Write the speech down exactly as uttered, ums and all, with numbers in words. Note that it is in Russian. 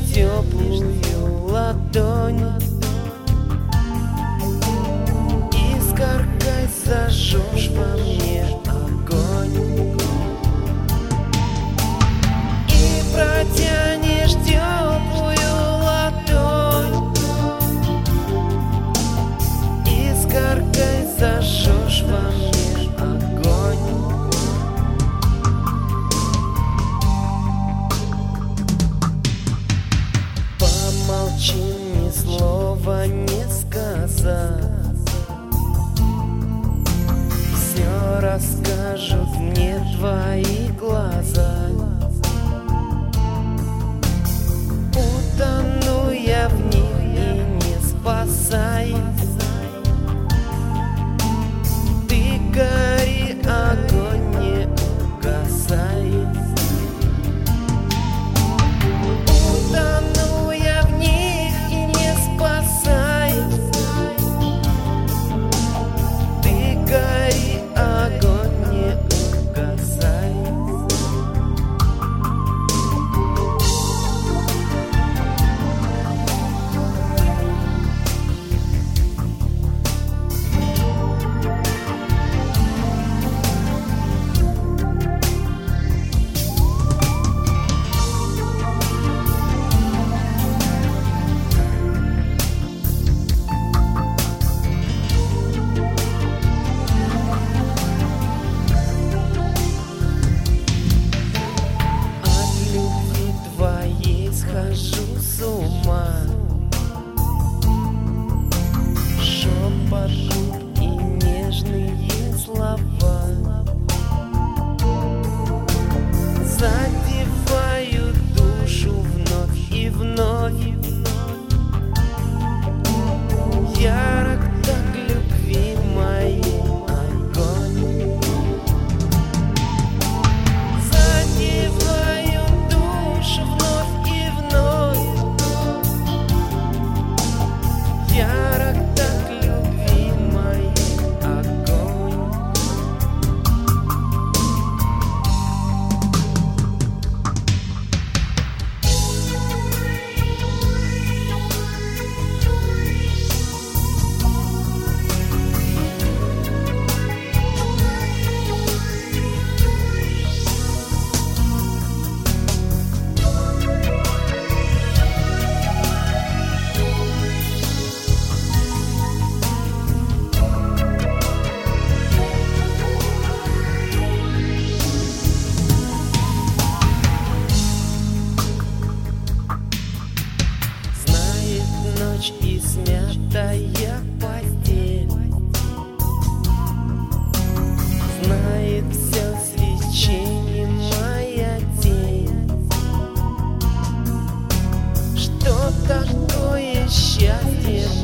теплую ладонь, искоркой зажжешь во мне огонь и протянешь теплую ладонь, искоркой зажжешь во мне огонь. Помолчи, ни слова не сказать, все расскажут мне твои глаза. Утону я в них и не спасай. Ты гори, огонь не угасай. Утону я в них и не спасай. Ты гори, огонь не угасай. Схожу с ума, шепот губ и нежные слова задевают душу вновь и вновь. Ярок так любви моей огонь, задевают душу вновь и вновь. Ярок так любви моей огонь. Ночь и смятая постель, знает все свечение моя тень. Что такое счастье?